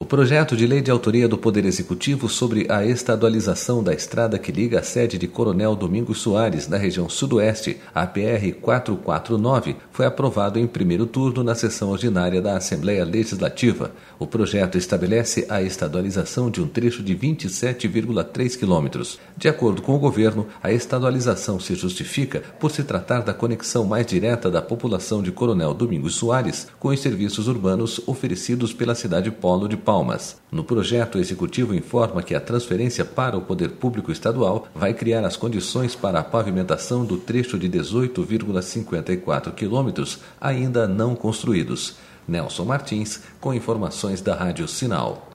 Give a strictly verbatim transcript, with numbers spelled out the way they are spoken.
projeto de lei de autoria do Poder Executivo sobre a estadualização da estrada que liga a sede de Coronel Domingos Soares, na região sudoeste, à P R quatrocentos e quarenta e nove, foi aprovado em primeiro turno na sessão ordinária da Assembleia Legislativa. O projeto estabelece a estadualização de um trecho de vinte e sete vírgula três quilômetros. De acordo com o governo, a estadualização se justifica por se tratar da conexão mais direta da população de Coronel Domingos Soares com os serviços urbanos oferecidos pela cidade polo de Palmas. No projeto, o Executivo informa que a transferência para o Poder Público Estadual vai criar as condições para a pavimentação do trecho de dezoito vírgula cinquenta e quatro quilômetros ainda não construídos. Nelson Martins, com informações da Rádio Sinal.